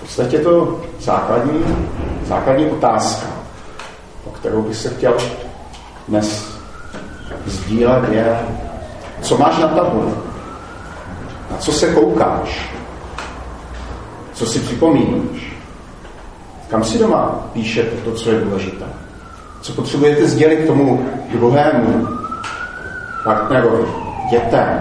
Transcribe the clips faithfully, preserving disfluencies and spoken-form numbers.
podstatě to základní, základní otázka, o kterou bych se chtěl dnes sdílet, je, co máš na tabuli, na co se koukáš, co si připomínáš, kam si doma píšete to, co je důležité, co potřebujete sdělit k tomu druhému partnerovi, dětem,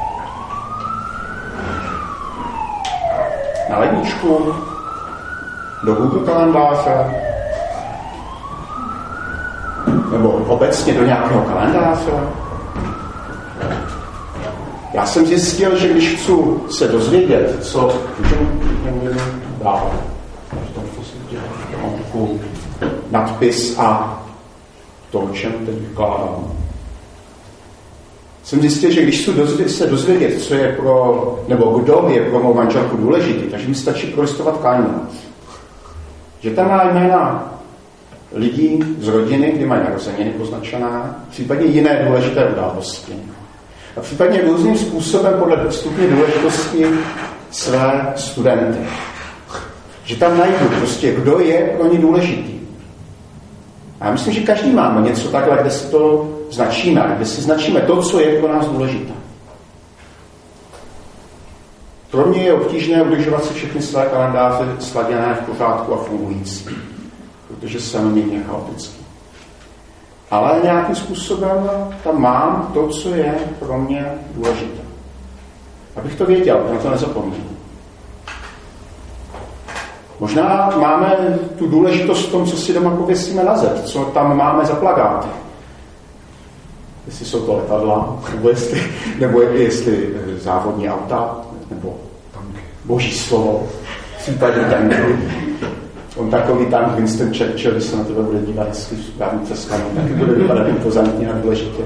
na ledničku, do Google kalendáře, nebo obecně do nějakého kalendáře. Já jsem zjistil, že když chci se dozvědět, co můžu dál, mám takovou nadpis a to, o čem teď vykládám. Jsem zjistil, že když chci se dozvědět, co je pro, nebo kdo je pro mou manželku důležitý, takže mi stačí prolistovat kalendář. Že tam má jména lidí z rodiny, kdy mají narozeniny poznačená, případně jiné důležité události. A případně různým způsobem podle stupně důležitosti své studenty. Že tam najdu prostě, kdo je pro ně důležitý. A já myslím, že každý máme něco takhle, kde si to značíme, kde si značíme to, co je pro nás důležité. Pro mě je obtížné udržovat si všechny své kalendáře sladěné v pořádku a fungující, protože jsem méně chaotický. Ale nějakým způsobem tam mám to, co je pro mě důležité. Abych to věděl, na to nezapomněl. Možná máme tu důležitost v tom, co si doma pověsíme na zeď, co tam máme za plakáty. Jestli jsou to letadla, nebo jestli, nebo jestli závodní auta, nebo boží slovo, případně tanky. On takový tank Winston Churchill, když se na tebe bude dívat, jestli správně cestami, taky bude vypadat impozantně a důležitě.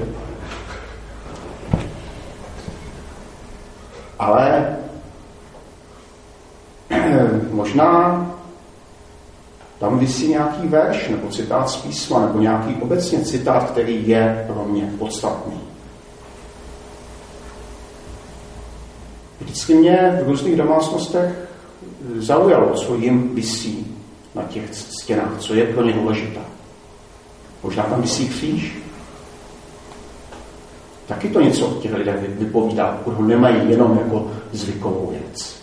Ale možná tam visí nějaký verš, nebo citát z písma, nebo nějaký obecně citát, který je pro mě podstatný. Vždycky mě v různých domácnostech zaujalo, co jim visí na těch stěnách, co je pro ně důležité. Možná tam visí kříž. Taky to něco od těch lidí vypovídá, pokud ho nemají jenom jako zvykovou věc.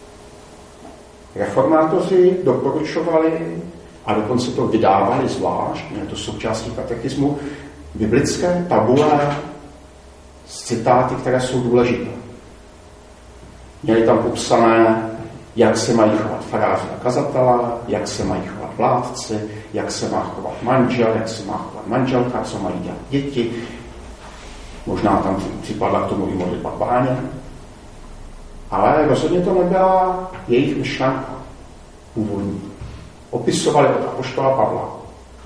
Reformátoři doporučovali a dokonce to vydávali zvlášť, je to součástí katechismu, biblické tabule s citáty, které jsou důležité. Měli tam popsané, jak se mají chovat faráři a kazatelé, jak se mají chovat vládci, jak se má chovat manžel, jak se má chovat manželka, co mají dělat děti. Možná tam připadla k tomu i modlitba Páně. Ale rozhodně to nebyla jejich myšlenka původní. Opisovali od apoštola Pavla.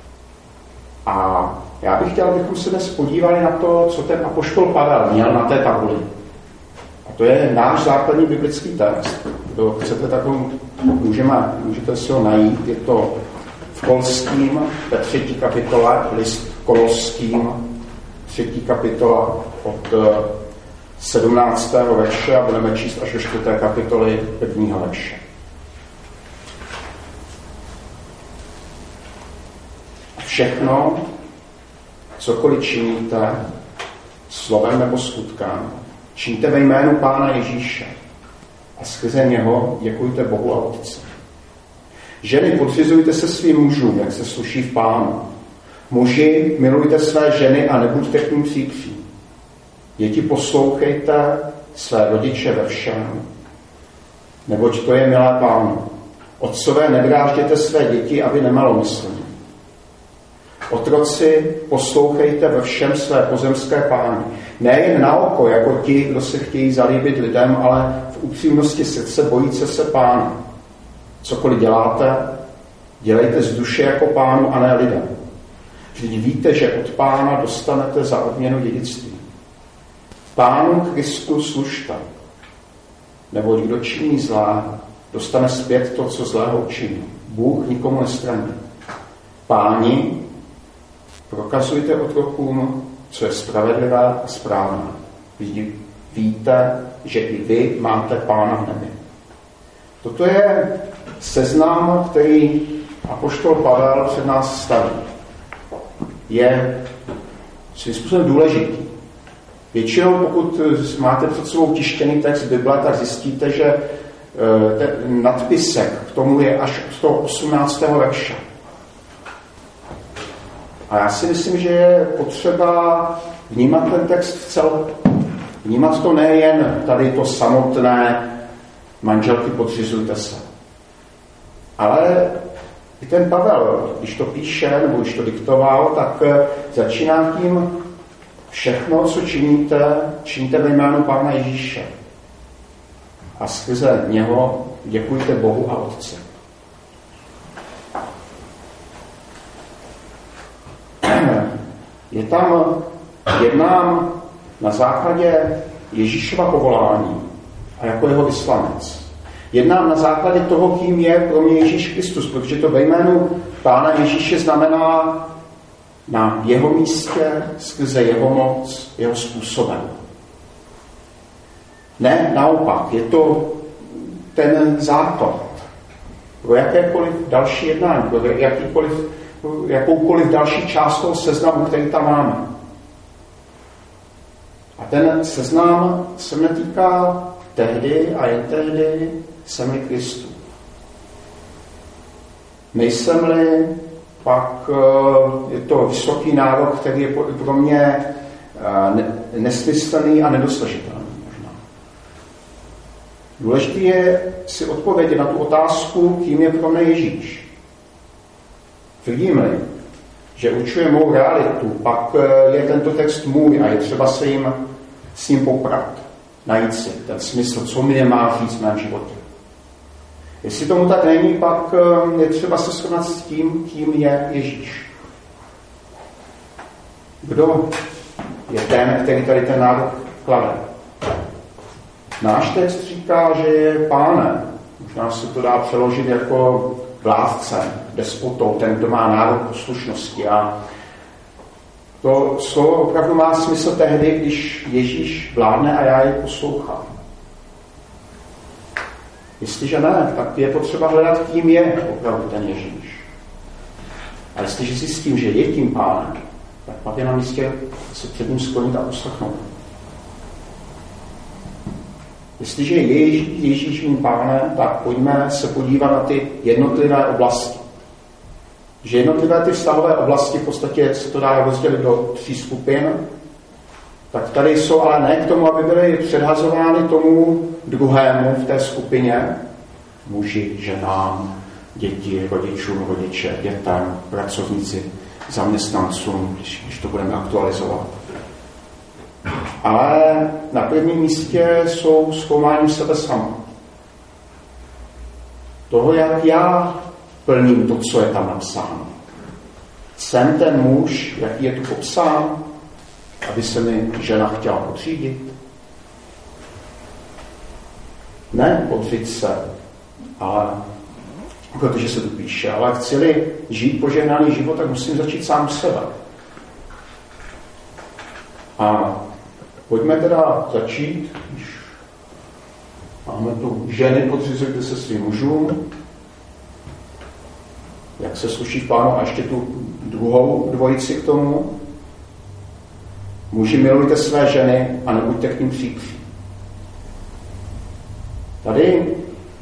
A já bych chtěl, abychom se dnes podívali na to, co ten apoštol Pavel měl na té tabuli. A to je náš základní biblický text. Kdo chcete takovou, můžeme, můžete si ho najít. Je to v Kolským, ve třetí kapitole, list Koloským, třetí kapitola od sedmnáctého verše a budeme číst až do čtvrté kapitoly prvního verše. Všechno, cokoliv činíte, slovem nebo skutkem, čiňte ve jménu Pána Ježíše a skrze něho děkujte Bohu a Otci. Ženy, podřizujte se svým mužům, jak se sluší v Pánu. Muži, milujte své ženy a nebuďte k nim příkří. Děti, poslouchejte své rodiče ve všem, neboť to je milé Pánu. Otcové, nedrážděte své děti, aby nemalomysleli. Otroci, poslouchejte ve všem své pozemské pány. Nejen na oko, jako ti, kdo se chtějí zalíbit lidem, ale v upřímnosti srdce bojíce se Pána. Cokoliv děláte, dělejte z duše jako Pánu a ne lidem. Vždyť víte, že od Pána dostanete za odměnu dědictví. Pánu Kristu služte, neboť kdo činí zlé, dostane zpět to, co zlého učiní. Bůh nikomu nestraní. Páni, prokazujte otrokům, co je spravedlivé a správné. Víte, že i vy máte Pána v nebi. Toto je seznam, který apoštol Pavel před nás staví, je svým způsobem důležitý. Většinou, pokud máte před sebou tištěný text Bible, tak zjistíte, že ten nadpisek k tomu je až od toho osmnáctého verše. A já si myslím, že je potřeba vnímat ten text v celku. Vnímat to nejen tady to samotné manželky podřizujte se. Ale i ten Pavel, když to píše, nebo když to diktoval, tak začíná tím všechno, co činíte, činíte ve jménu Pána Ježíše. A skrze něho děkujte Bohu a Otci. Je tam, jednám na základě Ježíšova povolání a jako jeho vyslanec. Jednám na základě toho, kým je pro mě Ježíš Kristus, protože to ve jménu Pána Ježíše znamená na jeho místě, skrze jeho moc, jeho způsobem. Ne, naopak, je to ten základ pro jakékoliv další jednání, pro jakýkoliv, jakoukoliv další část toho seznamu, který tam máme. A ten seznam se netýká tehdy a jen tehdy jsem-li Kristu. Nejsem-li, pak je to vysoký nárok, který je pro mě nesmyslný a nedosažitelný. Možná. Důležité je si odpovědět na tu otázku, kým je pro mě Ježíš. Tvrdím-li, že určuje mou realitu, pak je tento text můj a je třeba se jim s ním poprat, najít si ten smysl, co mi má říct v mém životě. Jestli tomu tak není, pak je třeba se srovnat s tím, kým je Ježíš. Kdo je ten, který tady ten nárok klade? Náš text říká, že je pánem. Možná se to dá přeložit jako vládcem, despotou, ten, kdo má nárok poslušnosti. A to slovo opravdu má smysl tehdy, když Ježíš vládne a já jej poslouchám. Jestliže ne, tak je potřeba hledat, kým je opravdu ten Ježíš. A jestliže zjistím, že je tím pánem, tak pak je na místě se před ním sklonit a poslechnout. Jestliže je Ježíš mým pánem, tak pojďme se podívat na ty jednotlivé oblasti. Že jednotlivé ty vztahové oblasti, v podstatě se to dá rozdělit do tří skupin, tak tady jsou ale ne k tomu, aby byly předhazovány tomu druhému v té skupině, muži, ženám, děti, rodičům, rodiče, dětem, pracovníci, zaměstnancům, když, když to budeme aktualizovat. Ale na prvním místě jsou zkoumání sebe sama. Toho, jak já plním to, co je tam napsáno. Jsem ten muž, jaký je tu popsán, aby se mi žena chtěla podřídit? Ne podřídit se, ale protože se tu píše, ale chci-li žít požehnaný život, tak musím začít sám u sebe. A pojďme teda začít, když máme tu ženy, podřizujte se svým mužům, jak se sluší Pánu, a ještě tu druhou dvojici k tomu. Muži, milujte své ženy a nebuďte k nim příkří. Tady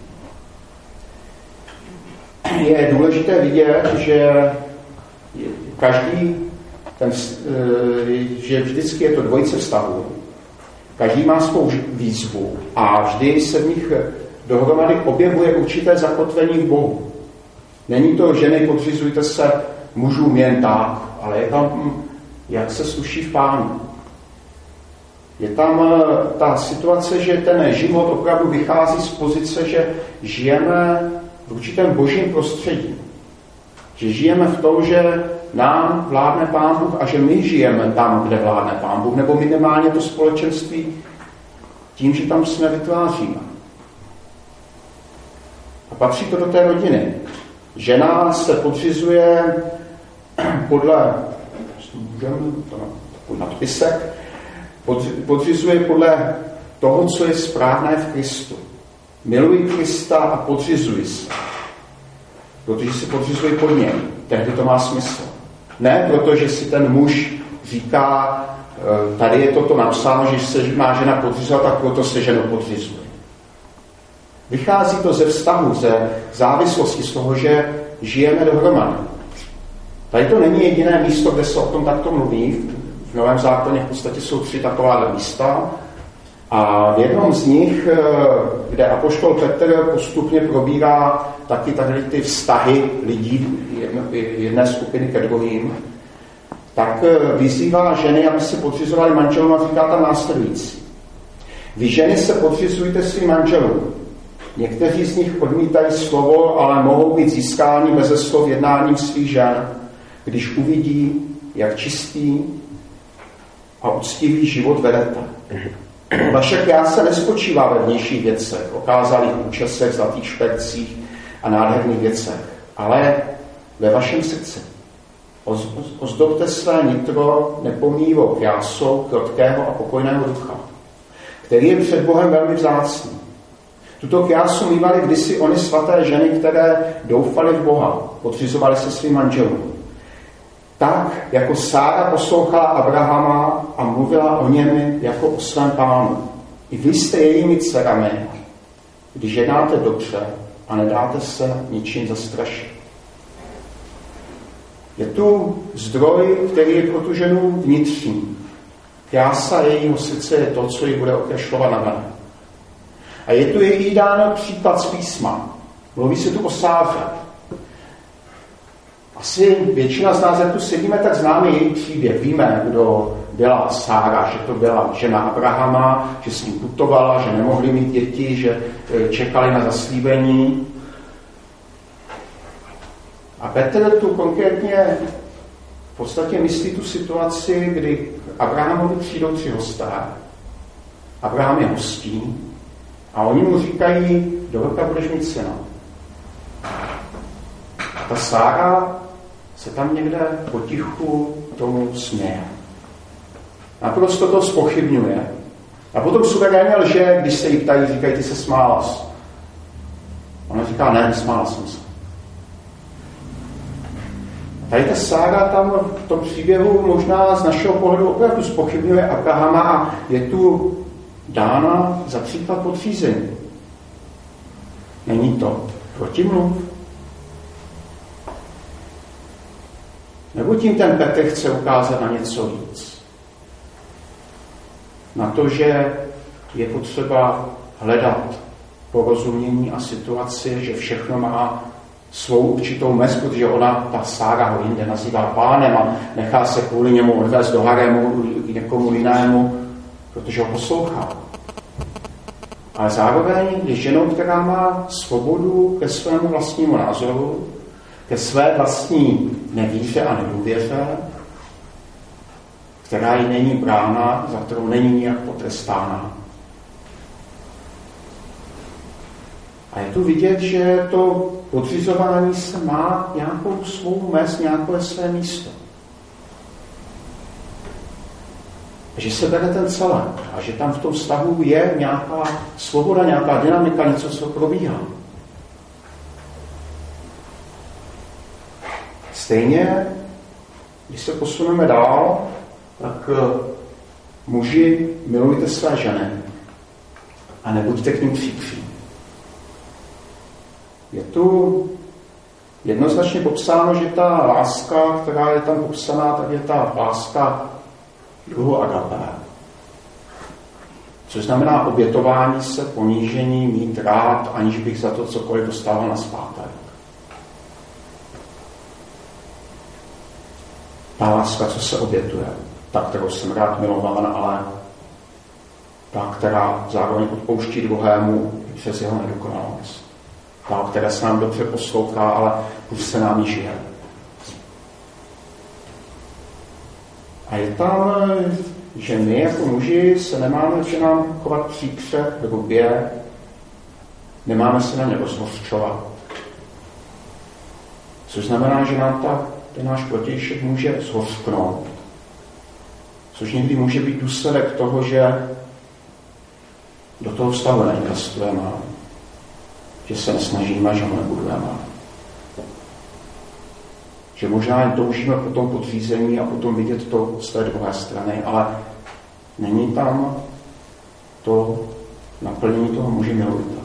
je důležité vidět, že každý, ten, že vždycky je to dvojice vztahů. Každý má svou výzvu a vždy se v nich dohromady objevuje určité zakotvení v Bohu. Není to ženy, podřizujte se mužům jen tak, ale je tam, jak se sluší v Pánu. Je tam ta situace, že ten život opravdu vychází z pozice, že žijeme v určitém božím prostředí. Že žijeme v tom, že nám vládne Pán Bůh a že my žijeme tam, kde vládne Pán Bůh, nebo minimálně to společenství tím, že tam jsme vytváříme. A patří to do té rodiny. Žena se podřizuje podle takový nadpisek, podřizuje podle toho, co je správné v Kristu. Miluji Krista a podřizuji se. protože si podřizují pod něj. Tehdy to má smysl. Ne proto, že si ten muž říká, tady je toto napsáno, že se má žena podřizovat, tak proto se ženu podřizuje. Vychází to ze vztahu, ze závislosti, z toho, že žijeme dohromady. Tady to není jediné místo, kde se o tom takto mluví. V Novém zákoně v podstatě jsou tři taková místa. A v jednom z nich, kde apoštol Petr postupně probírá taky tady ty vztahy lidí jedné skupiny ke druhým, tak vyzývá ženy, aby se podřizovali manželům a říká tam následující. Vy ženy se podřizujte svým manželům. Někteří z nich odmítají slovo, ale mohou být získáni beze slov jednáním svých žen, když uvidí, jak čistý a uctivý život vedete. Vaše krása nespočívá ve vnějších věcech, okázalých účesech, zlatých špercích a nádherných věcech, ale ve vašem srdci. Ozdobte své nitro nepomíjivou krásou krotkého a pokojného ducha, který je před Bohem velmi vzácný. Tuto krásu mývaly kdysi ony svaté ženy, které doufaly v Boha, podřizovaly se svým manželům. Tak, jako Sára poslouchala Abrahama a mluvila o něm jako o svém pánu. I vy jste jejími dcerami, když jednáte dobře a nedáte se ničím zastrašit. Je tu zdroj, který je pro tu ženu vnitřní. Krása jejího srdce je to, co ji bude okreslovat na ven. A je tu její dáno příklad z písma. Mluví se tu o Sáře. Asi většina z nás, jak tu sedíme, tak známe její příběh. Víme, kdo byla Sára, že to byla žena Abrahama, že s ním putovala, že nemohli mít děti, že čekali na zaslíbení. A Petr tu konkrétně v podstatě myslí tu situaci, kdy k Abrahamovi přijdou tři hosté. Abraham je hostí a oni mu říkají, do roka budeš mít syna. A ta Sára se tam někde potichu tomu směje. Naprosto to zpochybňuje. A potom suverénně lže, když se jí ptají, říkají, ty se smála. Ona říká, ne, nesmála jsem se. Tady ta Sára tam v tom příběhu možná z našeho pohledu opravdu zpochybňuje Abrahama a je tu dána za příklad podřízení. Není to protimluv? Nebo tím ten Petr chce ukázat na něco víc? Na to, že je potřeba hledat porozumění a situaci, že všechno má svou určitou mez, protože ona, ta Sára, ho jinde nazývá pánem a nechá se kvůli němu odvést do harému někomu jinému, protože ho poslouchá. Ale zároveň je ženou, která má svobodu ke svému vlastnímu názoru, ke své vlastní nevíře a nedůvěře, která jí není brána, za kterou není nijak potrestána. A je tu vidět, že to podřizování se má nějakou svou mez, nějaké své místo. Že se bere ten celek a že tam v tom vztahu je nějaká svoboda, nějaká dynamika, něco, co probíhá. Stejně, když se posuneme dál, tak muži, milujte své ženy a nebuďte k nim příkří. Je tu jednoznačně popsáno, že ta láska, která je tam popsaná, tak je ta láska druhu agapé. Což znamená obětování se, ponížení, mít rád, aniž bych za to cokoliv dostával nazpátek. Ta láska, co se obětuje, ta, kterou jsem rád milován, ale ta, která zároveň odpouští druhému přes jeho nedokonalost. Ta, která se nám dobře poslouchá, ale už se nám jí žije. A je tam, že my jako muži se nemáme že nám chovat příkře, hrubě, nemáme se na ně rozhořčovat. Což znamená, že nám ta, ten náš protějšek může zhořknout. Což někdy může být důsledek toho, že do toho vztahu neinvestujeme, že se nesnažíme, že ho nebudujeme. že možná jen toužíme po tom podřízení a potom vidět to z té druhé strany, ale není tam to naplnění toho muže milovita.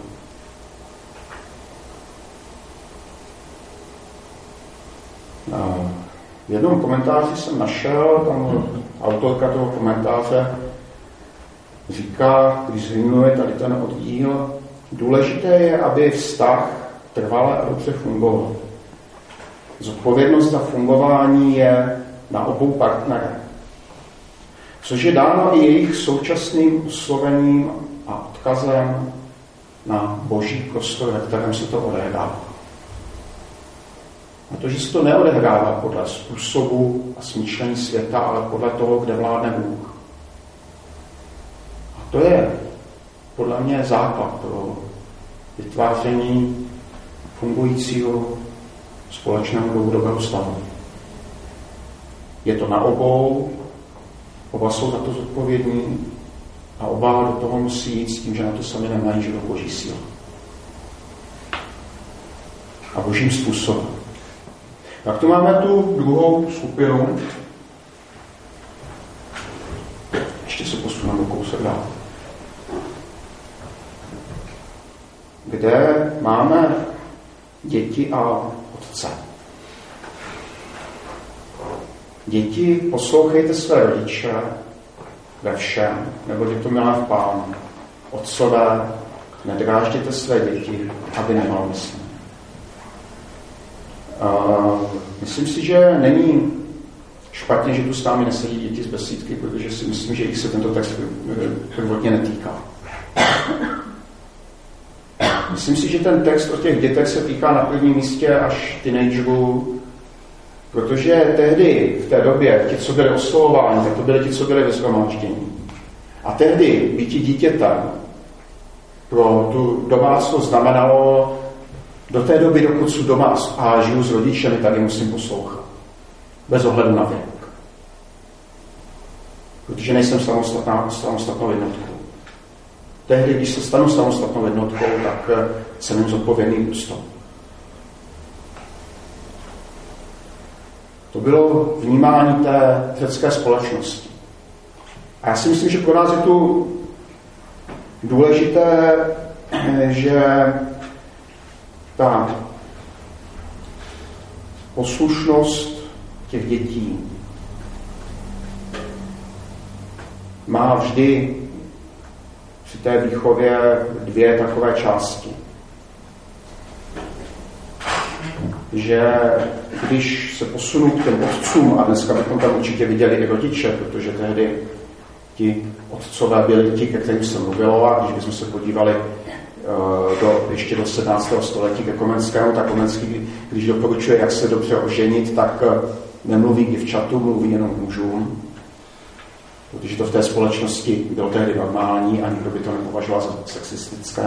V jednom komentáři jsem našel, tam autorka toho komentáře říká, když zhrnuje tady ten oddíl, důležité je, aby vztah trvale a dobře fungoval. Zodpovědnost za fungování je na obou partnerech, což je dáno i jejich současným oslovením a odkazem na boží prostor, ve kterém se to odehrává. A to, že se to neodehrává podle způsobu a smýšlení světa, ale podle toho, kde vládne Bůh. A to je podle mě základ pro vytváření fungujícího společného dlouhodobého stavu. Je to na obou, oba jsou za to zodpovědní a oba do toho musí jít s tím, že na to sami nemají, že do boží síla. A božím způsobem. Tak tu máme tu druhou skupinu. Ještě se posuneme kousek dál. Kde máme děti a otce. Děti, poslouchejte své rodiče ve všem, nebo je to milé v Pánu. Otcové, nedrážděte své děti, aby nemalomyslné. Uh, myslím si, že není špatně, že tu s námi nesedí děti z besídky, protože si myslím, že jich se tento text prvotně netýká. Myslím si, že ten text o těch dětech se týká na prvním místě až teenagerů, protože tehdy, v té době, ti, co byli oslovováni, tak to byli ti, co byli ve shromáždění. A tehdy býti dítětem pro tu domácnost znamenalo do té doby, dokud jsou doma a žiju s rodičemi, tak je musím poslouchat. Bez ohledu na věk. Protože nejsem samostatná, samostatnou jednotkou. Tehdy, když se stanu samostatnou jednotkou, tak jsem jim zodpovědný ústou. To bylo vnímání té řecké společnosti. A já si myslím, že pro nás je tu důležité, že ta poslušnost těch dětí má vždy při té výchově dvě takové části. Že když se posunu k těm otcům, a dneska bychom tam určitě viděli i rodiče, protože tehdy ti otcové byli ti, ke kterým se mluvilo, a když bychom se podívali do, ještě do sedmnáctého století ke Komenskému, tak Komenský, když doporučuje, jak se dobře oženit, tak nemluví k děvčatům, mluví jenom k mužům, protože to v té společnosti bylo tehdy normální a nikdo by to nepovažoval za sexistické.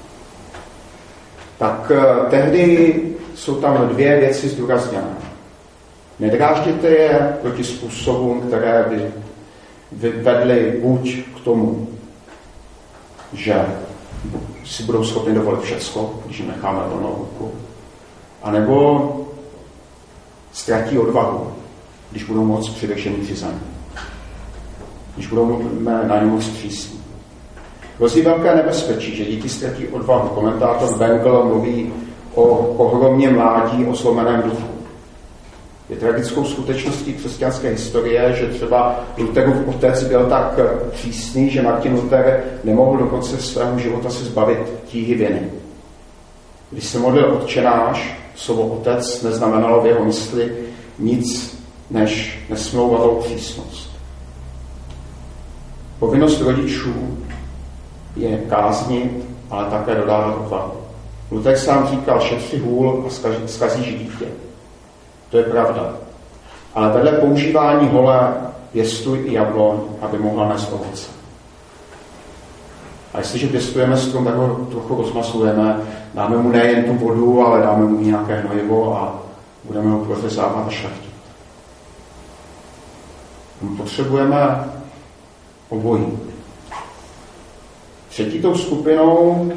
Tak tehdy jsou tam dvě věci zdůrazněné. Nedrážděte je proti způsobům, které by vedly buď k tomu, že si budou schopni dovolit všecko, když jim necháme plnou ruku, anebo ztratí odvahu, když budou moc přidržený při zemi. Když budou na ně moc přísní. Hrozí velké nebezpečí, že děti ztratí odvahu. Komentátor Bengel mluví o ohromně mládí, o zlomeném duchu. Je tragickou skutečností křesťanské historie, že třeba Lutherův otec byl tak přísný, že Martin Luther nemohl do konce svého života se zbavit tíhy viny. Když se modlil Otčenáš, slovo otec neznamenalo v jeho mysli nic než nesmlouvanou přísnost. Povinnost rodičů je káznit, ale také dodávat odvahu. Luther sám říkal, šetři hůl a zkazíš dítě. To je pravda. Ale vedle používání holé pěstuj i jabloň, aby mohla nést ovoce. A jestliže pěstujeme strom, tak ho trochu rozmasujeme, dáme mu nejen tu vodu, ale dáme mu nějaké hnojivo a budeme ho prořezávat a šlechtit. Potřebujeme obojí. Třetí tou skupinou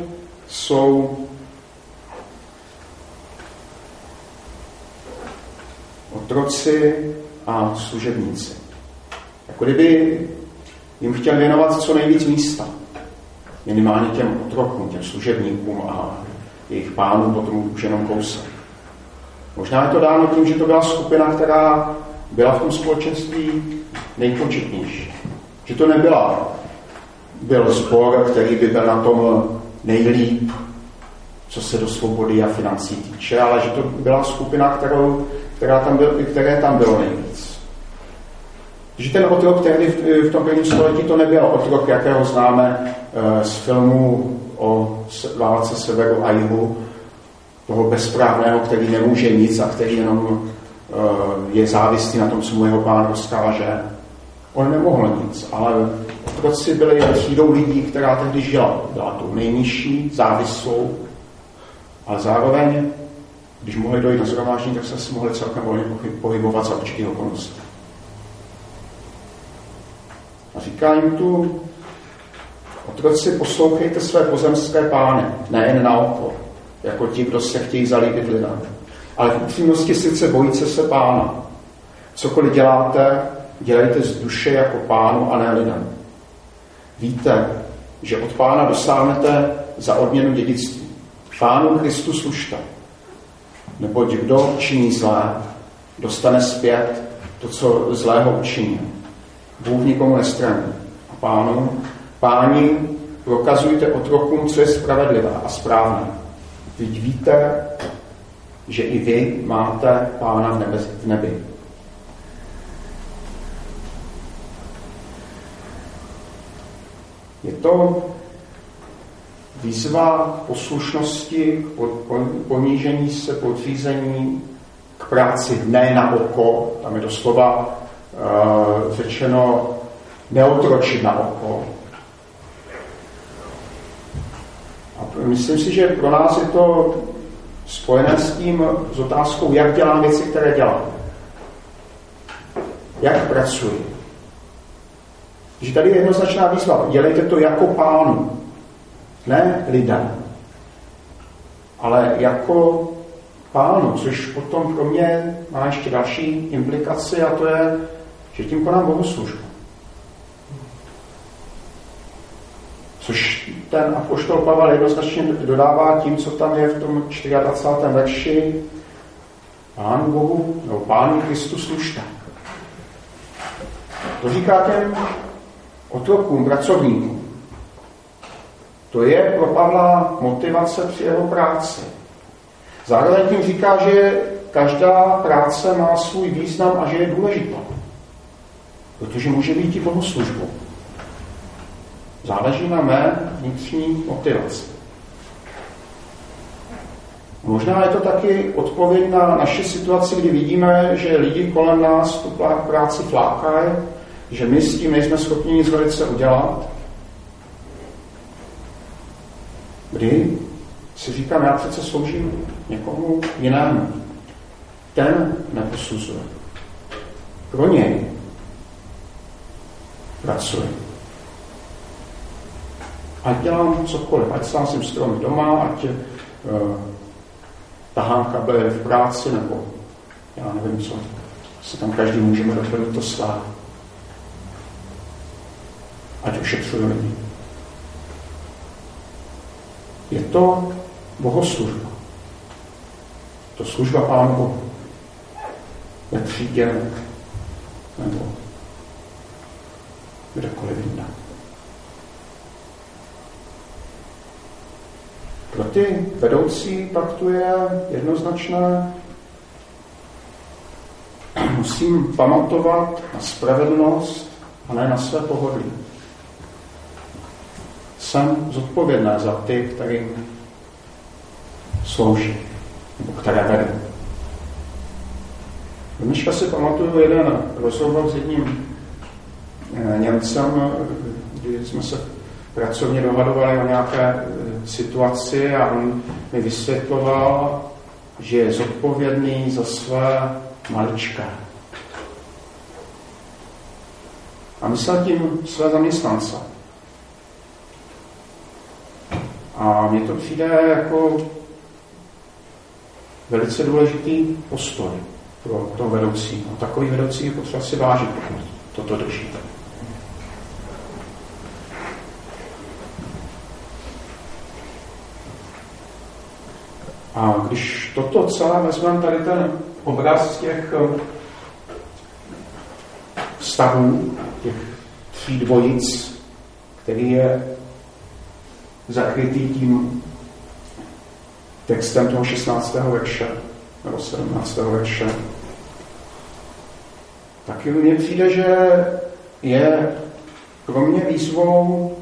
jsou otroci a služebníci. Jako kdyby jim chtěl věnovat co nejvíc místa. Minimálně těm otrokům, těm služebníkům a jejich pánům potom už jenom kousek. Možná je to dáno tím, že to byla skupina, která byla v tom společenství nejpočetnější. Že to nebyla byl sbor, který by byl na tom nejlíp, co se do svobody a financí týče, ale že to byla skupina, kterou, která tam byl, které tam bylo nejvíc. Že ten otrok tehdy v, v tom prvním století to nebyl otrok, jakého známe z filmu o válce severu a jihu, toho bezprávného, který nemůže nic a který jenom je závislý na tom, co mu jeho pán rozkáže. On nemohl nic, ale otroci byli třídou lidí, která tehdy žila. Byla tou nejnižší, závislou, ale zároveň, když mohli dojít na shromáždění, tak se si mohli celkem volně pohybovat za určitých okolností. A říká jim tu, otroci, poslouchejte své pozemské pány, nejen na oko, jako ti, kdo se chtějí zalíbit lidem. Ale v upřímnosti sice bojíte se pána. Cokoliv děláte, dělejte z duše jako pánu a ne lidem. Víte, že od pána dosáhnete za odměnu dědictví. Pánu Kristu služte. Neboť kdo činí zlé, dostane zpět to, co zlého učinil. Bůh nikomu nestraní. A pánu, páni, prokazujte otrokům, co je spravedlivé a správné. Vždyť víte, že i vy máte pána v, nebe, v nebi. Je to výzva poslušnosti, ponížení se, podřízení k práci ne na oko, tam je doslova uh, řečeno neotročit na oko. A myslím si, že pro nás je to spojené s tím, s otázkou, jak dělám věci, které dělám. Jak pracuji. Že tady je jednoznačná výzva. Dělejte to jako pánu. Ne lidem. Ale jako pánu, což potom pro mě má ještě další implikaci a to je, že tím konám bohoslužbu. Což ten apoštol Pavel jednoznačně dodává tím, co tam je v tom dvacátém čtvrtém verši. Pánu Bohu, nebo Pánu Kristu služte. To říká těm otrokům, pracovníkům. To je pro Pavla motivace při jeho práci. Zároveň tím říká, že každá práce má svůj význam a že je důležitá. Protože může být i bohoslužbou. Záleží na mé vnitřní motivaci. Možná je to taky odpověď na naši situaci, kdy vidíme, že lidi kolem nás tu práci flákají, že my s tím nejsme schopni nic velice udělat. Kdy si říkám, já přece sloužím někomu jinému. Ten neposuzuje. Pro něj pracuji. Ať dělám cokoliv, ať sám jsem stromy doma, ať uh, tahám kabely v práci, nebo já nevím co, se tam každý můžeme doplnit to své. Ať ošetřuji lidi. Je to bohoslužba. To služba Pánu Bohu. Ve třídě nebo kdekoliv jinde. Pro ty vedoucí pak tu je jednoznačné, musím pamatovat na spravedlnost a ne na své pohodlí. Jsem zodpovědná za ty, kterým slouží, nebo které vedu. Dneška si pamatuju jeden rozhovor s jedním Němcem, kdy jsme se pracovně dohadovali o nějaké situaci a on mi vysvětloval, že je zodpovědný za své maličké. A myslel tím své zaměstnance. A mně to přijde jako velice důležitý postoj. pro toho vedoucího. Takový vedoucí je potřeba si vážit, pokud toto držíte. A když toto celé vezmeme, tady ten obraz těch vztahů, těch tří dvojic, který je zakrytý tím textem toho šestnáctého verše nebo sedmnáctého verše, tak mně přijde, že je pro mě výzvou,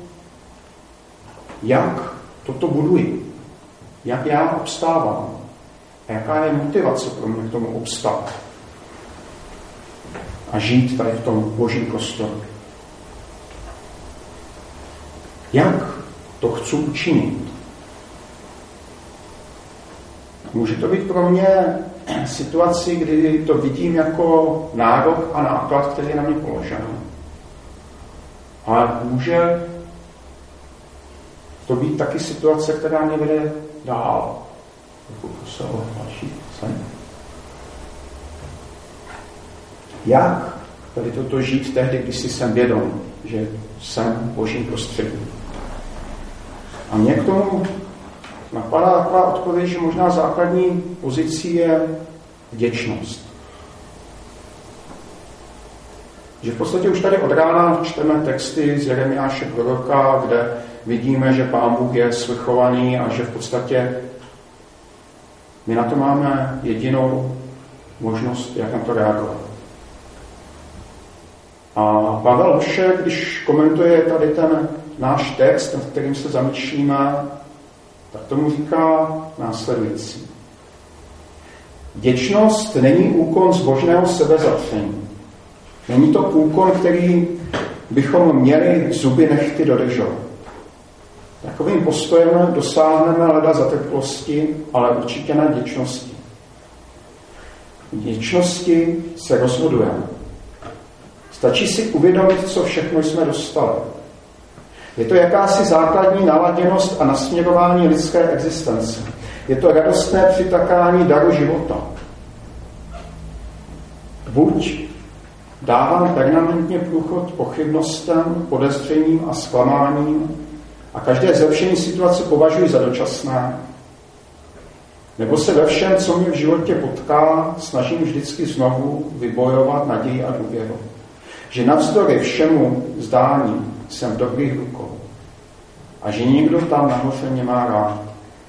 jak toto buduji, jak já obstávám a jaká je motivace pro mě k tomu obstát a žít tady v tom božím prostoru. Jak to chci učinit? Může to být pro mě situaci, kdy to vidím jako nárok a náklad, který je na mě položen. Ale může to být taky situace, která mě vede dál. Se o další sen. Jak tady toto žít tehdy, když si jsem vědom, že jsem v božím prostředí? A mě k tomu napadá taková odpověď, že možná základní pozicí je vděčnost. Že v podstatě už tady od rána čteme texty z Jeremiáše proroka, kde vidíme, že Pán Bůh je svrchovaný a že v podstatě my na to máme jedinou možnost, jak na to reagovat. A Pavel Hoše, když komentuje tady ten náš text, nad kterým se zamýšlíme, tak tomu říká následující. Vděčnost není úkon zbožného sebezapření. Není to úkon, který bychom měli zuby nehty dodržovat. Takovým postojem dosáhneme leda zatrplosti, ale určitě na vděčnosti. Vděčnosti se rozhodujeme. Stačí si uvědomit, co všechno jsme dostali. Je to jakási základní naladěnost a nasměrování lidské existence. Je to radostné přitakání daru života. Buď dávám permanentně průchod pochybnostem, podezřením a zklamáním a každé zlepšení situace považuji za dočasné, nebo se ve všem, co mě v životě potká, snažím vždycky znovu vybojovat naději a důvěru. Že navzdory všemu zdání jsem v dobrých rukou a že nikdo tam nahoře mě má rád.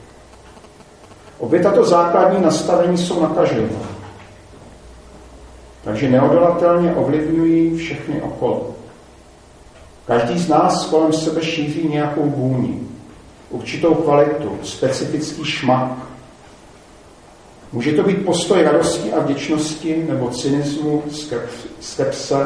Obě tato základní nastavení jsou nakažlivé, takže neodolatelně ovlivňují všechny okolo. Každý z nás kolem sebe šíří nějakou vůni, určitou kvalitu, specifický šmak. Může to být postoj radosti a vděčnosti nebo cynismu, skepse,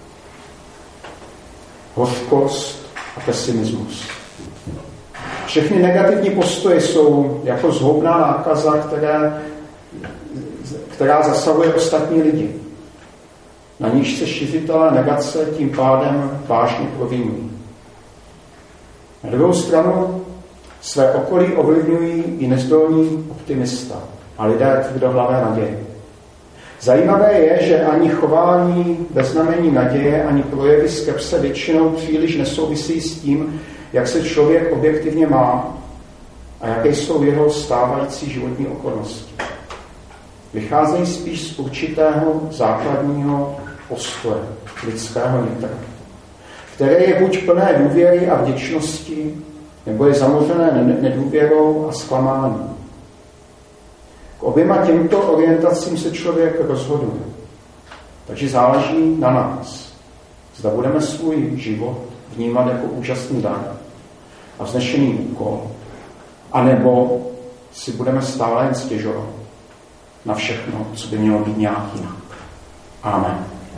hořkost a pesimismus. Všechny negativní postoje jsou jako zhoubná nákaza, které, která zasahuje ostatní lidi. Na níž se šiřitelé negace tím pádem vážně provinují. Na druhou stranu své okolí ovlivňují i nezdolní optimista a lidé tvrdohlavé naděje. Zajímavé je, že ani chování bez znamení naděje, ani projevy skepse většinou příliš nesouvisí s tím, jak se člověk objektivně má a jaké jsou jeho stávající životní okolnosti. Vycházejí spíš z určitého základního postoje lidského nitra, které je buď plné důvěry a vděčnosti, nebo je zamořené nedůvěrou a zklamáním. K oběma těmto orientacím se člověk rozhoduje. Takže záleží na nás, zda budeme svůj život vnímat jako úžasný dar a vznešený úkol, anebo si budeme stále jen stěžovat na všechno, co by mělo být nějak jinak. Amen.